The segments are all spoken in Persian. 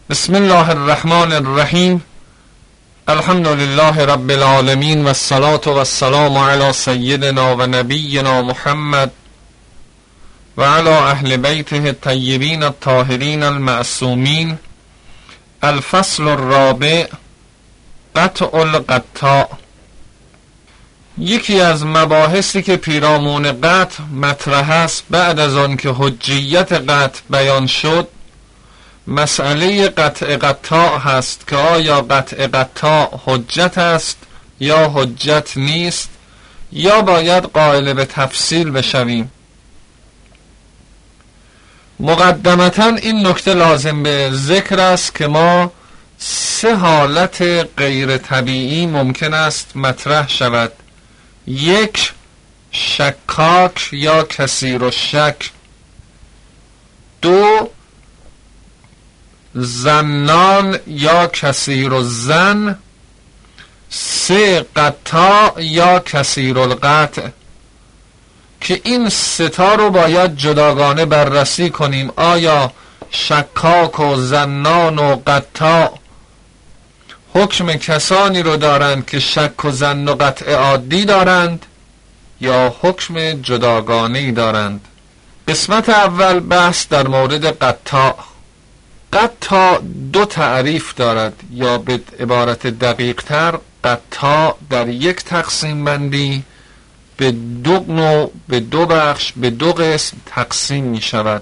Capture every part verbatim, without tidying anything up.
بسم الله الرحمن الرحیم. الحمد لله رب العالمین و الصلاة و السلام علی سیدنا و نبینا محمد و علی اهل بیته الطیبین الطاهرین المعصومین. الفصل الرابع، قطع القطاع. یکی از مباحثی که پیرامون قطع مطرح است بعد از آن که حجیت قطع بیان شد، مسئله قطع قطاع هست که آیا قطع قطاع حجت است یا حجت نیست، یا باید قائل به تفصیل بشویم. مقدمتاً این نکته لازم به ذکر است که ما سه حالت غیر طبیعی ممکن است مطرح شود. یک، شکاک یا کثیر الشک. دو، زنان یا کثیر الظن. سه، قطاع یا کثیر القطع. که این ستا رو باید جداگانه بررسی کنیم. آیا شکاک و زنان و قطاع حکم کسانی رو دارند که شک و ظن و قطع عادی دارند یا حکم جداگانه‌ای دارند؟ قسمت اول بحث در مورد قطاع. قطاع دو تعریف دارد، یا به عبارت دقیق تر قطاع در یک تقسیم بندی به دو نوع، به دو بخش، به دو قسم تقسیم می شود.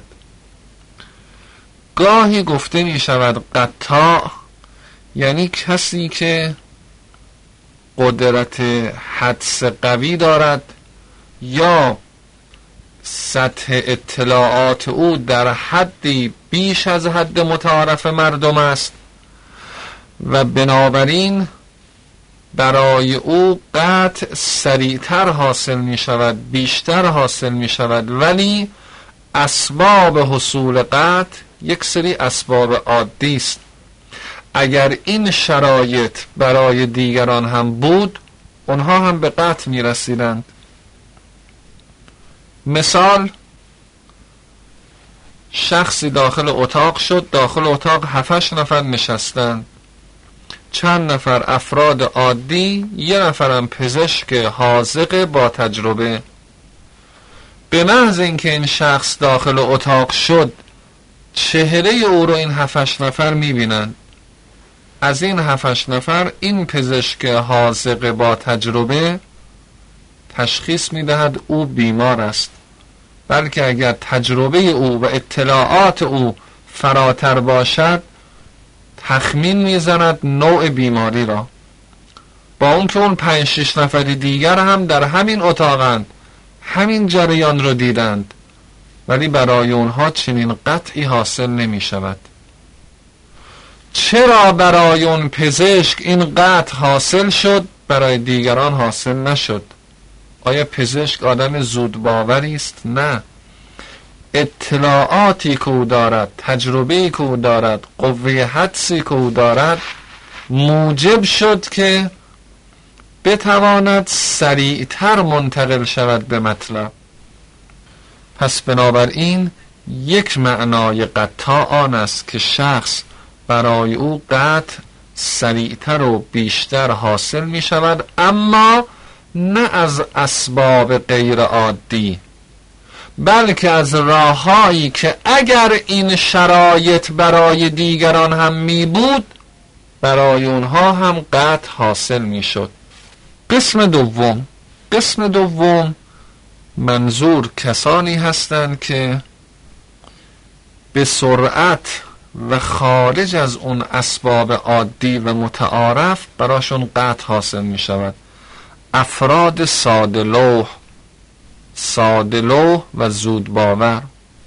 گاهی گفته می شود قطاع یعنی کسی که قدرت حدس قوی دارد یا سطح اطلاعات او در حدی بیش از حد متعارف مردم است و بنابراین برای او قطع سریعتر حاصل می شود، بیشتر حاصل می شود، ولی اسباب حصول قطع یک سری اسباب عادی است. اگر این شرایط برای دیگران هم بود، اونها هم به قطع می رسیدند. مثال، شخصی داخل اتاق شد، داخل اتاق هفتش نفر نشستند، چند نفر افراد عادی، یه نفرم پزشک حاذق با تجربه. به محض اینکه این شخص داخل اتاق شد، چهره او رو این هفتش نفر میبینند. از این هفتش نفر این پزشک حاذق با تجربه تشخیص میدهد او بیمار است، بلکه اگر تجربه او و اطلاعات او فراتر باشد تخمین میزند نوع بیماری را. با اون که اون پنج شش نفر دیگر هم در همین اتاقند، همین جریان رو دیدند، ولی برای اونها چنین قطعی حاصل نمی شود. چرا برای اون پزشک این قطع حاصل شد، برای دیگران حاصل نشد؟ آیا پزشک آدم زود باوری است؟ نه. اطلاعاتی که او دارد، تجربه‌ای که او دارد، قوه حدسی که او دارد موجب شد که بتواند سریعتر منتقل شود به مطلب. پس بنابراین یک معنای قطاع آن است که شخص برای او قطع سریعتر و بیشتر حاصل می شود، اما نه از اسباب غیر عادی، بلکه از راههایی که اگر این شرایط برای دیگران هم می بود، برای اونها هم قطع حاصل می شد. قسم دوم قسم دوم منظور کسانی هستند که به سرعت و خارج از اون اسباب عادی و متعارف براشون قطع حاصل می شود. افراد ساده لوح ساده لوح و زود باور.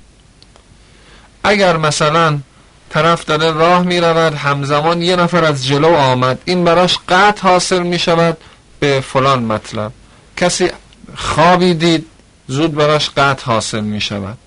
اگر مثلا طرف داره راه می رود، همزمان یه نفر از جلو آمد، این براش قطع حاصل می شود به فلان مطلب. کسی خوابی دید، زود براش قطع حاصل می شود.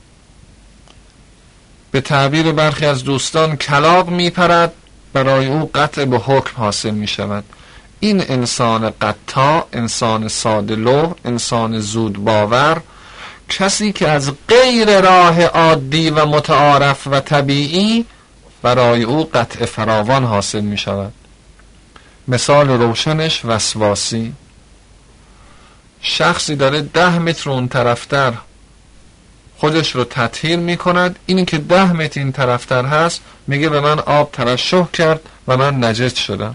به تعبیر برخی از دوستان کلاغ می پرد، برای او قطع به حکم حاصل می شود. این انسان قطاع، انسان ساده لوح، انسان زود باور، کسی که از غیر راه عادی و متعارف و طبیعی برای او قطع فراوان حاصل می شود. مثال روشنش وسواسی. شخصی داره ده متر اون طرفتر خودش رو تطهیر می کند، اینی که ده متر این طرفتر هست میگه به من آب ترشح کرد و من نجس شدم.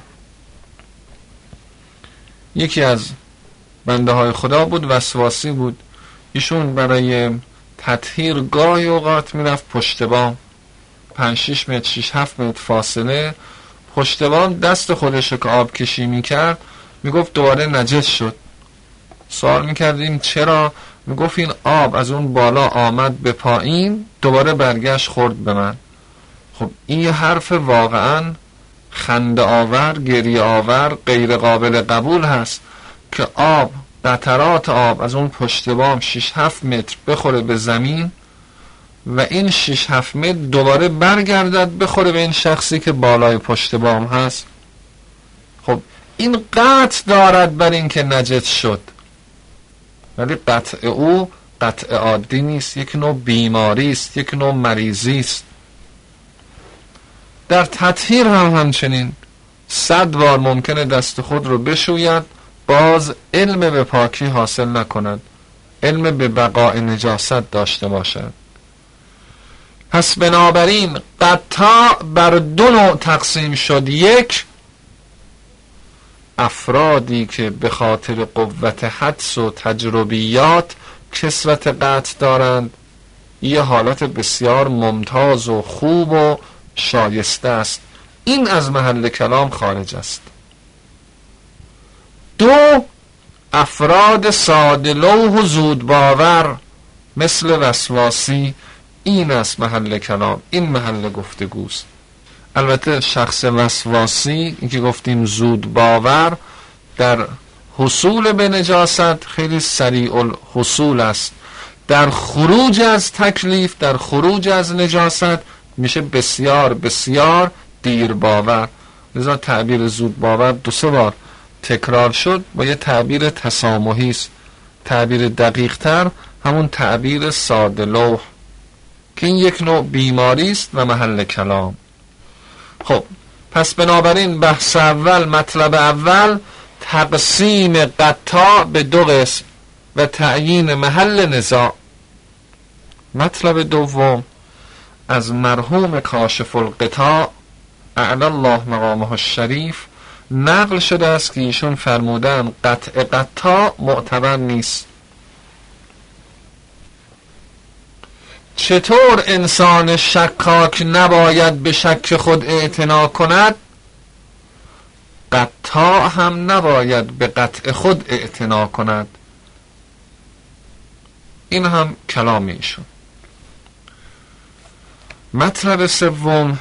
یکی از بنده های خدا بود، وسواسی بود. ایشون برای تطهیر گاهی اوقات میرفت پشت بام، پنج شش متر شش هفت متر فاصله پشت بام دست خودش رو که آب کشی میکرد میگفت دوباره نجس شد. سوال میکردیم چرا؟ میگفت این آب از اون بالا آمد به پایین دوباره برگشت خورد به من. خب این یه حرف واقعا خنده آور، گریه آور، غیر قابل قبول هست که آب، قطرات آب از اون پشت بام شش هفت متر بخوره به زمین و این شش هفت متر دوباره برگردد بخوره به این شخصی که بالای پشت بام هست. خب این قطع دارد بر این که نجس شد، ولی قطع او قطع عادی نیست، یک نوع بیماری است، یک نوع مریضی است. در تطهیر هم همچنین صد بار ممکنه دست خود رو بشوید باز علم به پاکی حاصل نکند، علم به بقاء نجاست داشته باشد. پس بنابراین قطع بر دو نوع تقسیم شد. یک، افرادی که به خاطر قوت حدس و تجربیات کثرت قطع دارند، یه حالت بسیار ممتاز و خوب و شایسته است، این از محل کلام خارج است. دو، افراد ساده لوح و زود باور مثل وسواسی، این است محل کلام، این محل گفتگوست. البته شخص وسواسی، این که گفتیم زود باور، در حصول به نجاست خیلی سریع الحصول است، در خروج از تکلیف، در خروج از نجاست میشه بسیار بسیار دیر باور. لذا تعبیر زود باور دو سه بار تکرار شد با یه تعبیر تسامحی است. تعبیر دقیق تر همون تعبیر ساده لوح که این یک نوع بیماری است و محل کلام. خب پس بنابراین بحث اول، مطلب اول تقسیم قطع به دو قسم و تعیین محل نزاع. مطلب دوم از مرحوم کاشف القطاع اعلی الله مقامه الشریف نقل شده است که ایشون فرمودن قطع قطع معتبر نیست. چطور انسان شکاک نباید به شک خود اعتنا کند، قطع هم نباید به قطع خود اعتنا کند. این هم کلام ایشون. مطلب سوم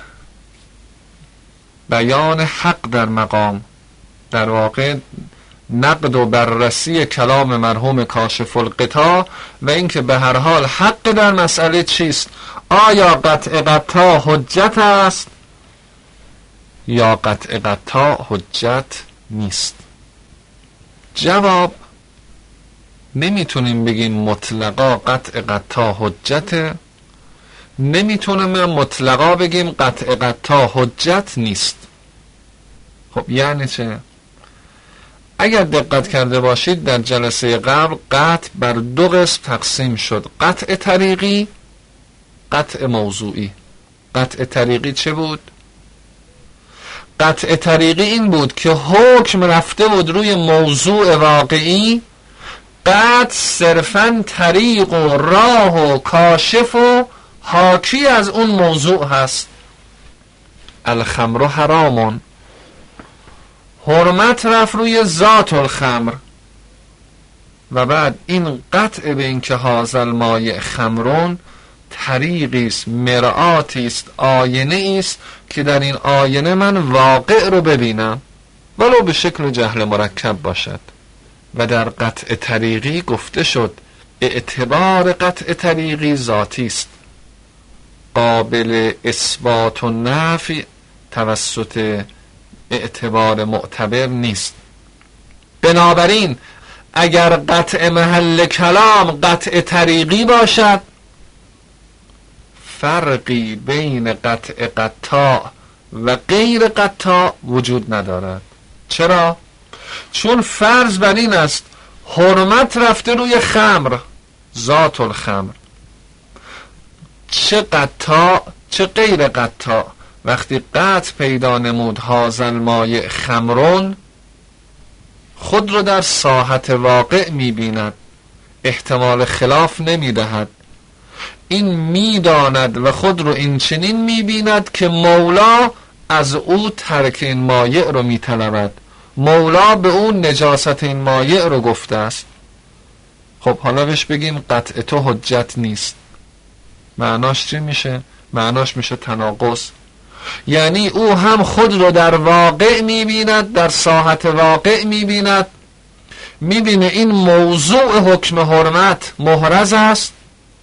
بیان حق در مقام، در واقع نقد و بررسی کلام مرحوم کاشف القطاع و اینکه به هر حال حق در مسئله چیست. آیا قطع قطع حجت است یا قطع قطع حجت نیست؟ جواب نمیتونیم بگیم مطلقا قطع قطع حجته، نمیتونیم مطلقا بگیم قطع قطع حجت نیست. خب یعنی چه؟ اگر دقت کرده باشید در جلسه قبل قطع بر دو قسم تقسیم شد، قطع طریقی، قطع موضوعی. قطع طریقی چه بود؟ قطع طریقی این بود که حکم رفته بود روی موضوع واقعی، قطع صرفاً طریق و راه و کاشف و حاکی از اون موضوع هست. الخمر حرامون، حرمت رفت روی ذات الخمر و بعد این قطع به این که هازل مایع خمرون طریقی است، مرآتی است، آینه است که در این آینه من واقع رو ببینم ولو به شکل جهل مرکب باشد. و در قطع طریقی گفته شد اعتبار قطع طریقی ذاتی است، قابل اثبات و نفی توسط اعتبار معتبر نیست. بنابراین اگر قطع محل کلام قطع طریقی باشد، فرقی بین قطع قطاع و غیر قطاع وجود ندارد. چرا؟ چون فرض بر این است حرمت رفته روی خمر، ذات الخمر، چه قطاع چه غیر قطاع، وقتی قطع پیدا نمود هازل مایع خمرون، خود رو در ساحت واقع می‌بیند، احتمال خلاف نمی‌دهد. این می‌داند و خود رو این چنین می‌بیند که مولا از او ترک این مایع رو می‌طلبد. مولا به اون نجاست این مایع رو گفته است. خب حالا بهش بگیم قطع تو حجت نیست، معناش چی میشه؟ معناش میشه تناقض. یعنی او هم خود رو در واقع میبیند، در ساحت واقع میبیند، میبینه این موضوع حکم حرمت محرز است،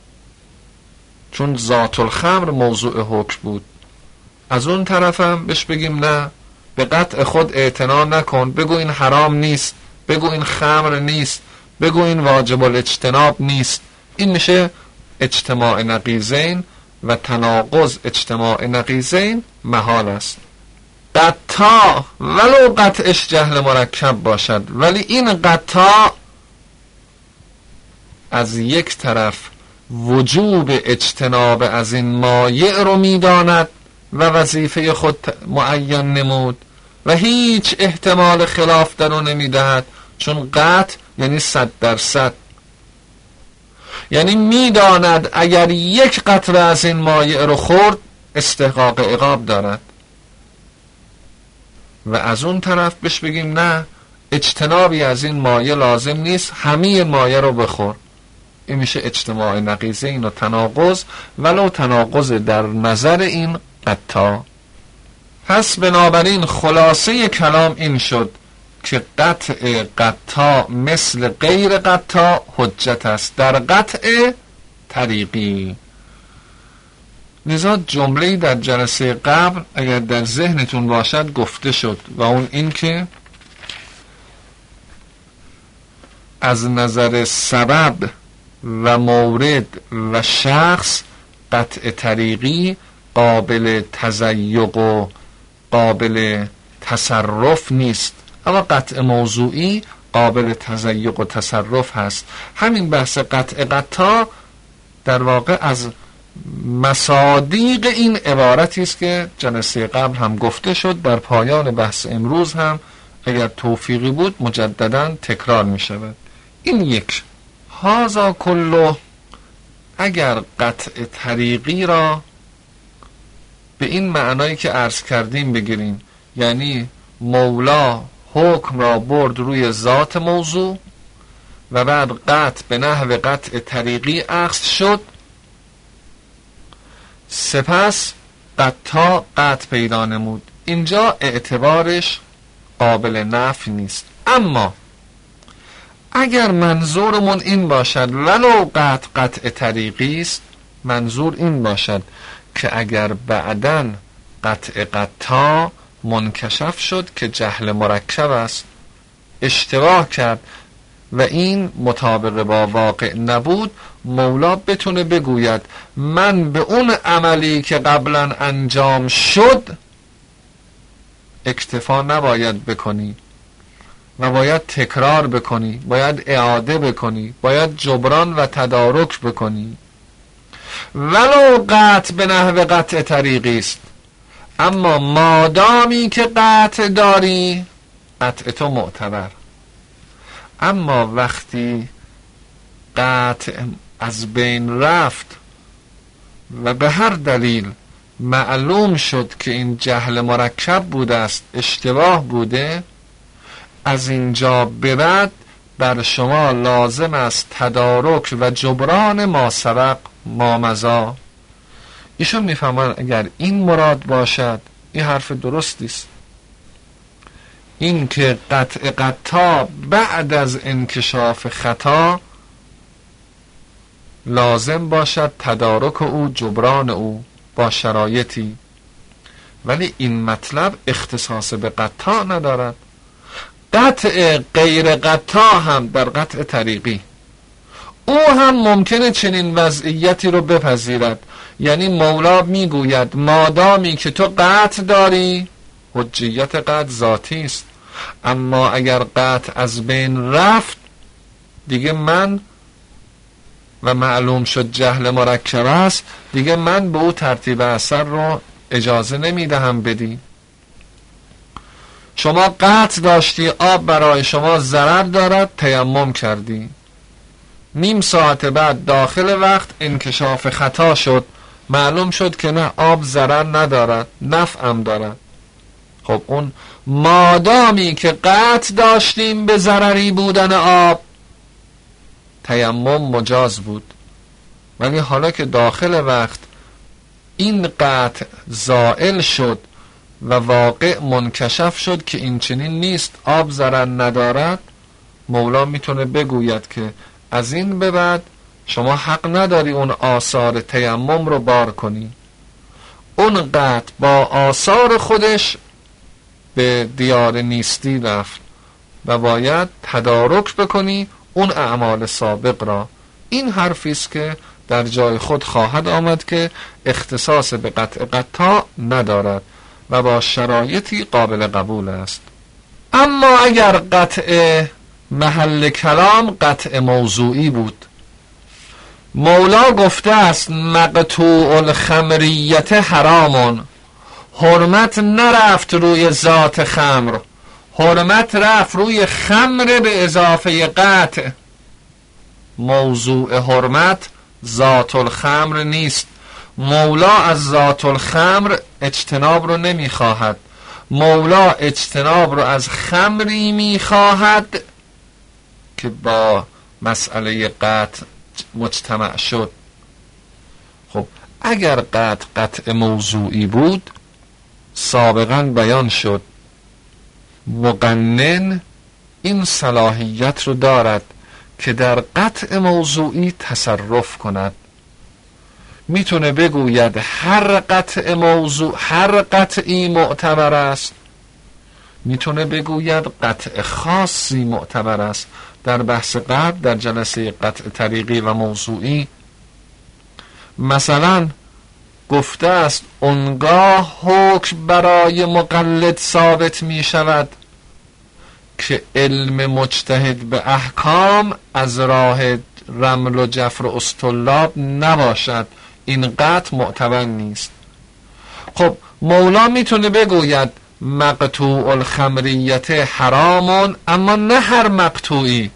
چون ذات الخمر موضوع حکم بود. از اون طرفم بهش بگیم نه، به قطع خود اعتنا نکن، بگو این حرام نیست، بگو این خمر نیست، بگو این واجب الاجتناب نیست. این میشه اجتماع نقیضین و تناقض اجتماع نقیضین محال است. قطاع ولو قطعش جهل مرکب باشد، ولی این قطاع از یک طرف وجوب اجتناب از این مایع رو میداند و وظیفه خود معین نمود و هیچ احتمال خلاف در رو نمیدهد، چون قطع یعنی صد درصد، یعنی میداند اگر یک قطره از این مایع رو خورد استحقاق عقاب دارد. و از اون طرف بهش بگیم نه، اجتنابی از این مایع لازم نیست، همه مایع رو بخور. این میشه اجتماع نقیضین و تناقض، ولو تناقض در نظر این قطاع. پس بنابراین خلاصه کلام این شد که قطع قطاع مثل غیر قطاع حجت است در قطع طریقی. لذا جمله‌ای در جلسه قبل اگر در ذهنتون باشد گفته شد و اون این که از نظر سبب و مورد و شخص قطع طریقی قابل تضیق و قابل تصرف نیست، اما قطع موضوعی قابل تضیق و تصرف هست. همین بحث قطع قطاع در واقع از مصادیق این عبارتی است که جلسه قبل هم گفته شد، در پایان بحث امروز هم اگر توفیقی بود مجددا تکرار می شود. این یک هازا کلو. اگر قطع طریقی را به این معنایی که عرض کردیم بگیریم، یعنی مولا حکم را برد روی ذات موضوع و بعد قطع به نحو قطع طریقی اخذ شد، سپس قطع قطع پیدا نمود، اینجا اعتبارش قابل نفی نیست. اما اگر منظورمون این باشد ولو قطع قطع طریقی است، منظور این باشد که اگر بعداً قطع قطع منکشف شد که جهل مرکب است، اشتباه کرد و این مطابق با واقع نبود، مولا بتونه بگوید من به اون عملی که قبلا انجام شد اکتفا نباید بکنی و باید تکرار بکنی، باید اعاده بکنی، باید جبران و تدارک بکنی، ولو قطع به نحو قطع طریقی است. اما مادامی که قطع داری قطع تو معتبر. اما وقتی قطع از بین رفت و به هر دلیل معلوم شد که این جهل مرکب بوده است، اشتباه بوده، از اینجا به بعد بر شما لازم است تدارک و جبران ما سبق ما مضی. ایشون میفهمن اگر این مراد باشد این حرف درستی است، این که قطع قطع بعد از انکشاف خطا لازم باشد تدارک او، جبران او با شرایطی، ولی این مطلب اختصاص به قطع ندارد. قطع غیر قطع هم در قطع طریقی او هم ممکنه چنین وضعیتی رو بپذیرد. یعنی مولا میگوید مادامی که تو قطع داری، حجیت قطع ذاتی است، اما اگر قطع از بین رفت دیگه من و معلوم شد جهل مرکب است، دیگه من به او ترتیب اثر رو اجازه نمیدهم بدی. شما قطع داشتی، آب برای شما ضرر دارد، تیمم کردی، نیم ساعت بعد داخل وقت انکشاف خطا شد، معلوم شد که نه آب ضرر ندارد، نفع هم دارد. خب اون مادامی که قطع داشتیم به ضرری بودن آب، تیمم مجاز بود. ولی حالا که داخل وقت این قطع زائل شد و واقع منکشف شد که این چنین نیست، آب ضرر ندارد، مولا میتونه بگوید که از این به بعد شما حق نداری اون آثار تیمم رو بار کنی. اون قطع با آثار خودش به دیار نیستی رفت و باید تدارک بکنی اون اعمال سابق را. این حرفی است که در جای خود خواهد آمد که اختصاص به قطع قطع ندارد و با شرایطی قابل قبول است. اما اگر قطع محل کلام قطع موضوعی بود، مولا گفته است مقطوع الخمریت حرامون، حرمت نرفت روی ذات خمر، حرمت رفت روی خمر به اضافه قطع. موضوع حرمت ذات الخمر نیست. مولا از ذات الخمر اجتناب رو نمی خواهد، مولا اجتناب رو از خمری می خواهد که با مسئله قطع مجتمع شد. خب اگر قطع قطع موضوعی بود، سابقا بیان شد مقنن این صلاحیت رو دارد که در قطع موضوعی تصرف کند. میتونه بگوید هر قطع موضوع هر قطعی معتبر است، میتونه بگوید قطع خاصی معتبر است. در بحث قبل در جلسه قطع طریقی و موضوعی مثلا گفته است اونگاه حکم برای مقلد ثابت می شود که علم مجتهد به احکام از راه رمل و جفر و اسطلاب نباشد، این قطع معتبر نیست. خب مولا میتونه بگوید مقطوع الخمریت حرامون، اما نه هر مقطوعی.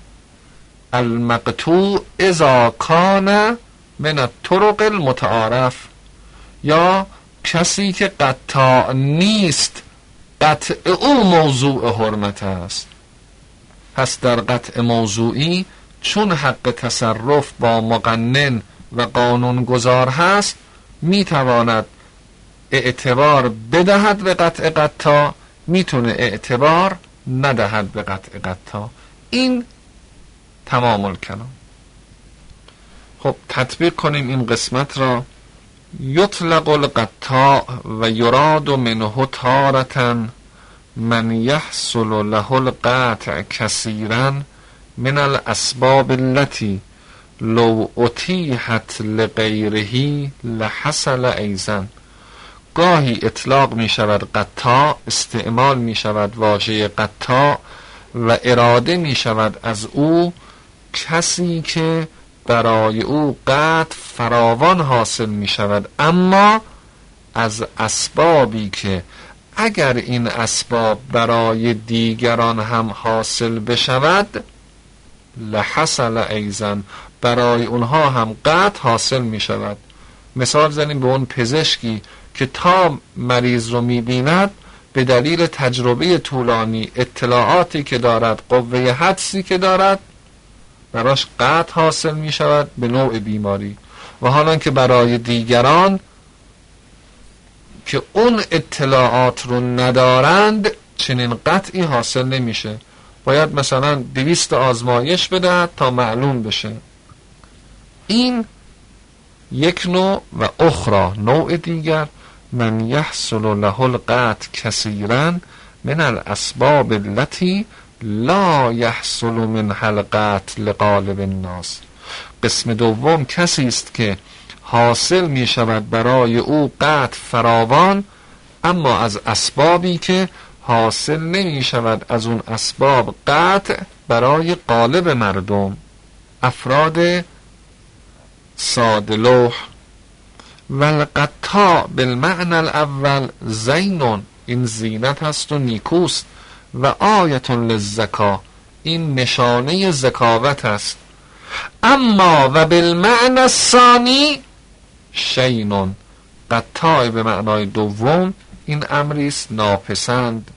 المقطوع اذا کان من الطرق المتعارف، یا کسی که قطاع نیست قطع او موضوع حرمت است. پس در قطع موضوعی چون حق تصرف با مقنن و قانون گذار هست، میتواند اعتبار بدهد به قطع قطع، میتونه اعتبار ندهد به قطع قطع. این تمام الکلام. خب تطبیق کنیم این قسمت را. یطلق القطاع و یراد منه تارة من یحصل له القطع کثیرا من الاسباب التي لو اتیحت لغیره لحصل ایضا. گاهی اطلاق می شود قطاع، استعمال می شود واژه قطاع و اراده می شود از او کسی که برای او قطع فراوان حاصل می شود، اما از اسبابی که اگر این اسباب برای دیگران هم حاصل بشود لحصل ایضا، برای اونها هم قطع حاصل می شود. مثال زنیم به اون پزشکی که تا مریض رو می بیند به دلیل تجربه طولانی، اطلاعاتی که دارد، قوه حدسی که دارد، براش قطع حاصل می شود به نوع بیماری. و حالا که برای دیگران که اون اطلاعات رو ندارند چنین قطعی حاصل نمیشه، باید مثلا دویست آزمایش بده تا معلوم بشه. این یک نوع. و اخرى نوع دیگر من یحصل له القطع کثیرا من الاسباب التي لا یحصل منها القطع لغالب الناس. قسم دوم کسی است که حاصل می شود برای او قطع فراوان، اما از اسبابی که حاصل نمی شود از اون اسباب قطع برای غالب مردم، افراد ساده لوح. والقطاع بالمعنى الاول زینون، این زینت هست و نیکوست، و آیت للزکا، این نشانه ذکاوت است. اما و بالمعنى الثانی شینون، قطاع به معنای دوم این امری است ناپسند.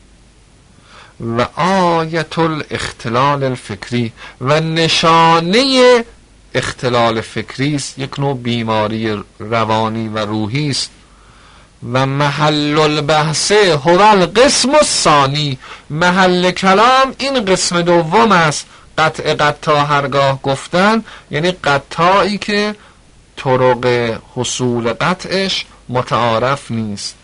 و آیت الاختلال الفکری، و نشانه اختلال فکری است، یک نوع بیماری روانی و روحی است. و محل البحث هو القسم الثانی، محل کلام این قسم دوم است. قطع قطاع هرگاه گفتن یعنی قطاعی که طرق حصول قطعش متعارف نیست.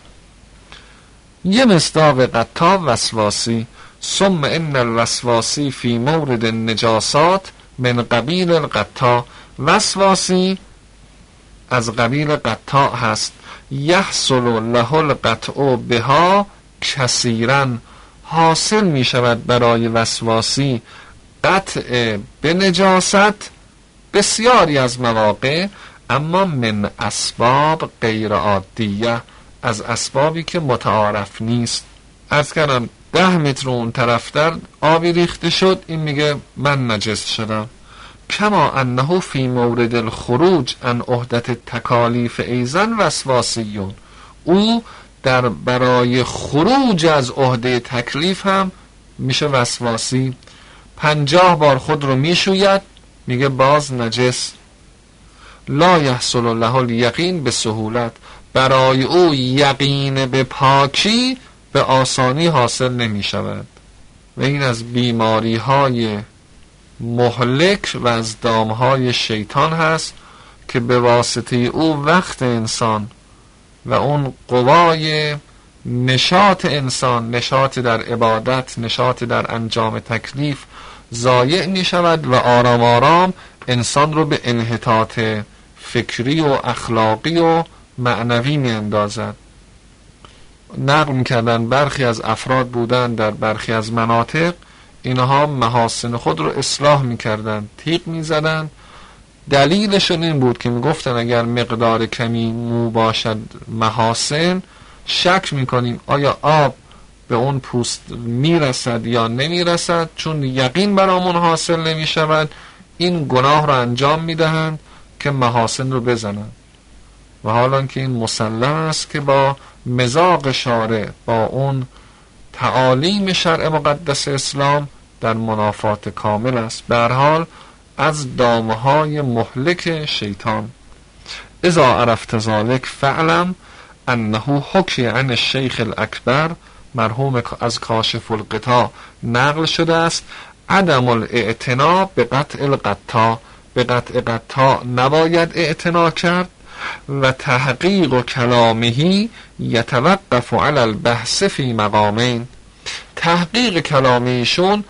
یه مصداق قطاع وسواسی. ثم ان الوسواسی فی مورد النجاسات من قبیل القطاع، وسواسی از قبیل قطاع هست. یحصل له القطع بها کثیرا، حاصل می شود برای وسواسی قطع به نجاست بسیاری از مواقع، اما من اسباب غیر عادیه، از اسبابی که متعارف نیست. عرض کردم ده متر اون طرفتر آبی ریخته شد، این میگه من نجس شدم. کما انه فی مورد الخروج عن عهدت تکالیف ایزن وسواسیون، او در برای خروج از عهده تکلیف هم میشه وسواسی. پنجاه بار خود رو میشوید، میگه باز نجس. لا یحصل له الیقین به سهولت، برای او یقین به پاکی به آسانی حاصل نمی شود. و این از بیماری های مهلک و از دامهای شیطان هست که به واسطه او وقت انسان و اون قوای نشاط انسان، نشاط در عبادت، نشاط در انجام تکلیف ضایع می شود و آرام آرام انسان رو به انحطاط فکری و اخلاقی و معنوی می اندازد. نقل می کردن برخی از افراد بودن در برخی از مناطق، اینها محاسن خود رو اصلاح می کردن، تیغ می زدن. دلیلشون این بود که می گفتن اگر مقدار کمی مو باشد محاسن، شک می کنیم آیا آب به اون پوست می رسد یا نمی رسد، چون یقین برامون حاصل نمی شود. این گناه رو انجام می دهند که محاسن رو بزنند. و حالا که این مسلم است که با مذاق شارع، با اون تعالیم شرع مقدس اسلام در منافات کامل است. به هر حال از دامهای مهلک شیطان. اذا عرفت ذلك فعلم انه حکی عن الشیخ الاکبر، مرحوم از کاشف الغطا نقل شده است، عدم الاعتنا به قطع القطاع، به قطع قطاع نباید اعتنا کرد. و تحقیق کلامهی یتوقف علی البحث فی مقامین، تحقیق کلامیشون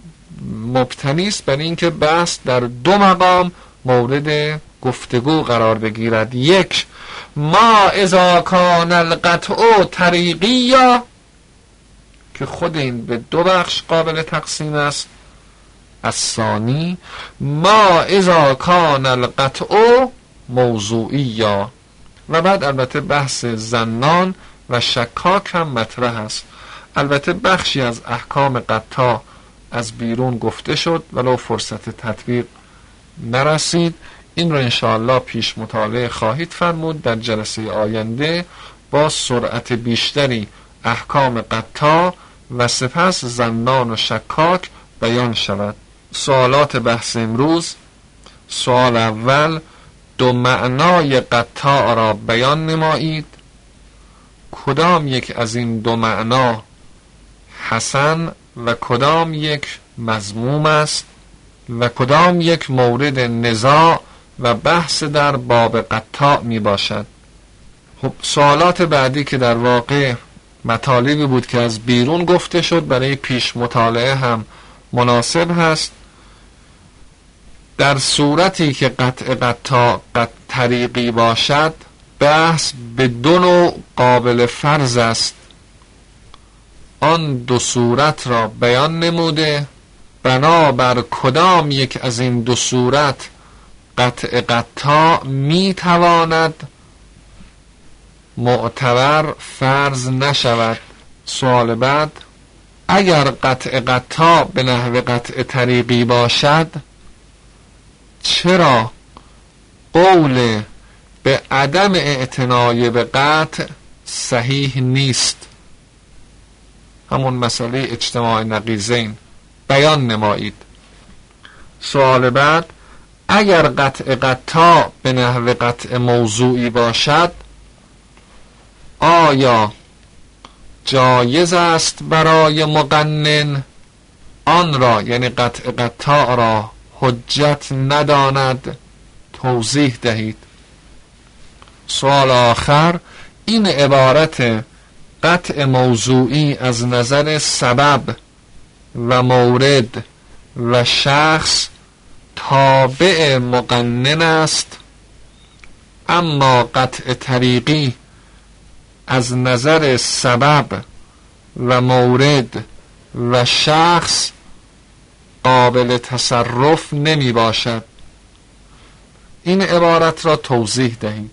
مبتنی است بر اینکه بحث در دو مقام مورد گفتگو قرار بگیرد. یک، ما اذا کان القطع طریقیا، که خود این به دو بخش قابل تقسیم است. الثانی ما اذا کان القطع موضوعیا، و بعد البته بحث زنان و شکاک هم مطرح است. البته بخشی از احکام قطاع از بیرون گفته شد ولو فرصت تطبیق نرسید. این رو انشاءالله پیش مطالعه خواهید فرمود. در جلسه آینده با سرعت بیشتری احکام قطاع و سپس زنان و شکاک بیان شود. سوالات بحث امروز: سوال اول، دو معنای قطاع را بیان نمایید. کدام یک از این دو معنا حسن و کدام یک مذموم است و کدام یک مورد نزاع و بحث در باب قطاع می باشد؟ خب سوالات بعدی که در واقع مطالبی بود که از بیرون گفته شد برای پیش مطالعه هم مناسب هست. در صورتی که قطع قطع قطع طریقی باشد بحث به دو نوع قابل فرض است. آن دو صورت را بیان نموده، بنابر کدام یک از این دو صورت قطع قطع می تواند معتبر فرض نشود. سوال بعد: اگر قطع قطع به نحو قطع طریقی باشد چرا قول به عدم اعتنای به قطع صحیح نیست؟ همون مسئله اجتماع نقیضین بیان نمایید. سوال بعد: اگر قطع قطع به نحو قطع موضوعی باشد آیا جایز است برای مقنن آن را یعنی قطع قطع را حجت نداند؟ توضیح دهید. سوال آخر: این عبارت قطع موضوعی از نظر سبب و مورد و شخص تابع مقنن است، اما قطع طریقی از نظر سبب و مورد و شخص قابل تصرف نمی باشد. این عبارت را توضیح دهید.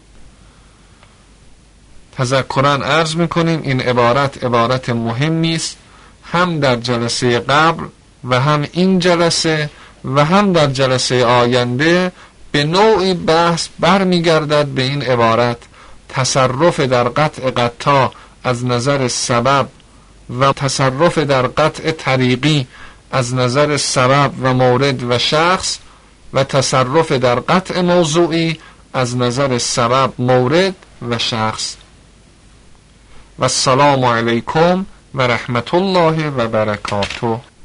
تذکراً عرض میکنیم این عبارت عبارت مهمی است، هم در جلسه قبل و هم این جلسه و هم در جلسه آینده به نوعی بحث برمیگردد به این عبارت. تصرف در قطع قطع از نظر سبب و تصرف در قطع طریقی از نظر سبب و مورد و شخص و تصرف در قطع موضوعی از نظر سبب، مورد و شخص. و السلام علیکم و رحمت الله و برکاته.